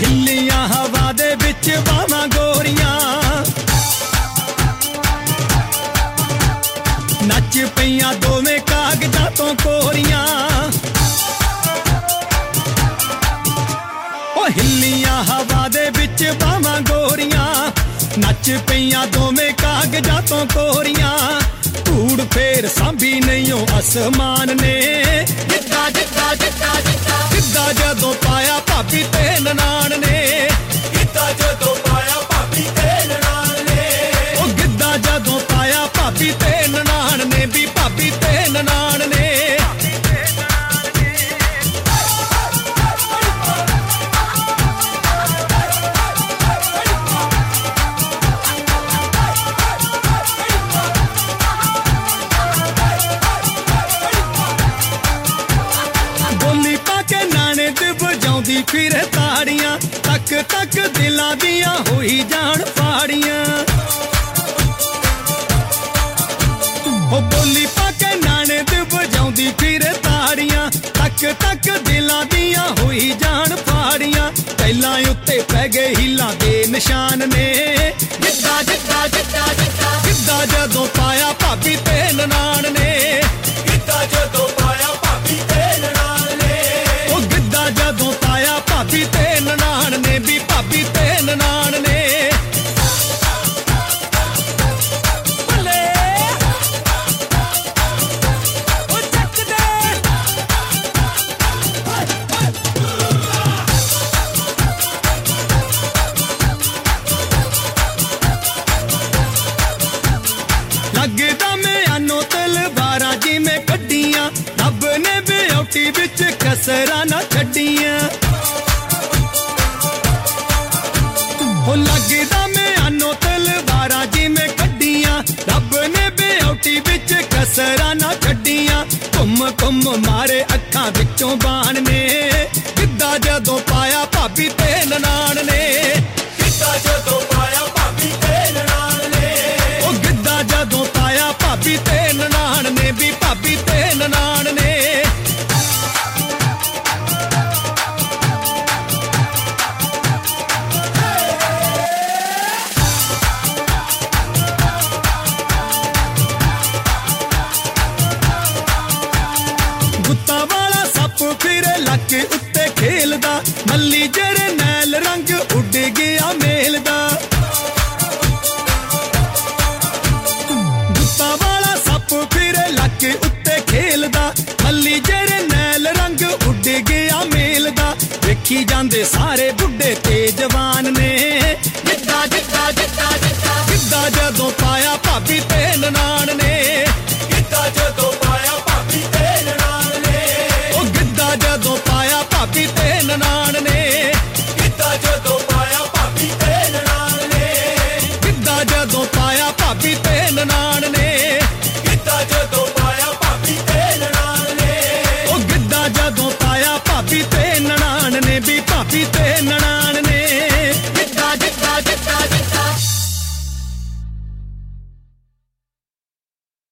ਹਿੱਲੀਆਂ ਹਵਾ ਦੇ ਵਿੱਚ ਬਾਹਾਂ ਗੋਰੀਆਂ ਨੱਚ ਪਈਆਂ ਦੋਵੇਂ ਕਾਗਜ਼ਾਂ ਤੋਂ ਕੋਰੀਆਂ ਉਹ ਹਿੱਲੀਆਂ ਹਵਾ ਦੇ ਵਿੱਚ ਬਾਹਾਂ ਗੋਰੀਆਂ ਨੱਚ ਪਈਆਂ ਦੋਵੇਂ ਕਾਗਜ਼ਾਂ ਤੋਂ ਕੋਰੀਆਂ ਧੂੜ ਫੇਰ ਸਾਂਭੀ ਨਹੀਂ ਉਹ ਅਸਮਾਨ ਨੇ ਜਿੱਦਾਂ ਜਿੱਦਾਂ ਜਿੱਦਾਂ ਜਿੱਦਾਂ ਜਿੱਦਾਂ ਜਦੋਂ ਪਾਇਆ ਭਾਬੀ ਤੇ ਨਨਾਣ ਨੇ ਜਿੱਦਾਂ ਜਦੋਂ ਪਾਇਆ ਭਾਬੀ ਤੇ ਨਨਾਣ ਨੇ ਉਹ ਗਿੱਧਾ ਜਦੋਂ ਪਾਇਆ ਭਾਬੀ ਤੇ ਨਨਾਣ ਨੇ ਵੀ ਭਾਬੀ ਤੇ ਨਨਾਣ ਨੇ ਵਜਾਉਂਦੀ ਫਿਰੇ ਤਾੜੀਆਂ ਤੱਕ ਤੱਕ ਦਿਲਾਂ ਦੀਆਂ ਹੋਈ ਜਾਣ ਫਾੜੀਆਂ ਉਹ ਬੋਲੀ ਪਾ ਕੇ ਨਾਣੇ ਤੇ ਵਜਾਉਂਦੀ ਫਿਰੇ ਤਾੜੀਆਂ ਤੱਕ ਤੱਕ ਦਿਲਾਂ ਦੀਆਂ ਹੋਈ ਜਾਣ ਫਾੜੀਆਂ ਪਹਿਲਾਂ ਉੱਤੇ ਪੈ ਗਏ ਹੀਲਾਂ ਦੇ ਨਿਸ਼ਾਨ ਨੇ ਜਿੱਦਾਂ ਜਿੱਦਾਂ ਜਿੱਦਾਂ ਜਿੱਦਾਂ ਜਿੱਦਾਂ ਜਦੋਂ ਪਾਇਆ ਭਾਬੀ ਤੇ ਨਨਾਣ ਨੇ ਜਿੱਦਾਂ ਜਦੋਂ ਪਾਇਆ ਭਾਬੀ ਤੇ ਨਨਾਣ ਨੇ ਉਹ ਗਿੱਧਾ ਜਦੋਂ ਪਾਇਆ ਭਾਬੀ ਤੇ ਨਨਾਣ ਨੇ ਵੀ ਭਾਬੀ ਤੇ ਨਨਾਣ ਨੇ ਲੱਗਦਾ ਮਿਆਨੋਂ ਤਲਵਾਰਾਂ ਜਿਵੇਂ ਕੱਢੀਆਂ ਰੱਬ ਨੇ ਵਿਆਉਟੀ ਵਿੱਚ ਕਸਰਾਂ ਨਾ ਛੱਡੀਆਂ ਉਹ ਲੱਗਦਾ ਮਿਆਨੋਂ ਤਲਵਾਰਾਂ ਜਿਵੇਂ ਕੱਢੀਆਂ ਰੱਬ ਨੇ ਵਿਆਉਟੀ ਵਿੱਚ ਕਸਰਾਂ ਨਾ ਛੱਡੀਆਂ ਘੁੰਮ ਘੁੰਮ ਮਾਰੇ ਅੱਖਾਂ ਵਿੱਚੋਂ ਬਾਣ ਨੇ ਗਿੱਧਾ ਜਦੋਂ ਪਾਇਆ ਭਾਬੀ ਤੇ ਨਨਾਣ ਨੇ ਗਿੱਧਾ ਜਦੋਂ ਪਾਇਆ ਭਾਬੀ ਤੇ ਨਨਾਣ ਨੇ ਉਹ ਗਿੱਧਾ ਜਦੋਂ ਪਾਇਆ ਭਾਬੀ ਤੇ ਨਨਾਣ ਨੇ ਵੀ ਭਾਬੀ ਤੇ ਨਨਾਣ ਨੇ ਗੁੱਤਾਂ ਵਾਲਾ ਸੱਪ ਫਿਰੇ ਲੱਕ ਉੱਤੇ ਖੇਲਦਾ ਮੱਲੀ ਜਰਨੈਲ ਰੰਗ ਉੱਡ ਗਿਆ ਮੇਲ ਦਾ ਗੁੱਤਾਂ ਵਾਲਾ ਸੱਪ ਫਿਰੇ ਲੱਕ ਉੱਤੇ ਖੇਲਦਾ ਮੱਲੀ ਜਰਨੈਲ ਰੰਗ ਉੱਡ ਗਿਆ ਮੇਲ ਦਾ ਵੇਖੀ ਜਾਂਦੇ ਸਾਰੇ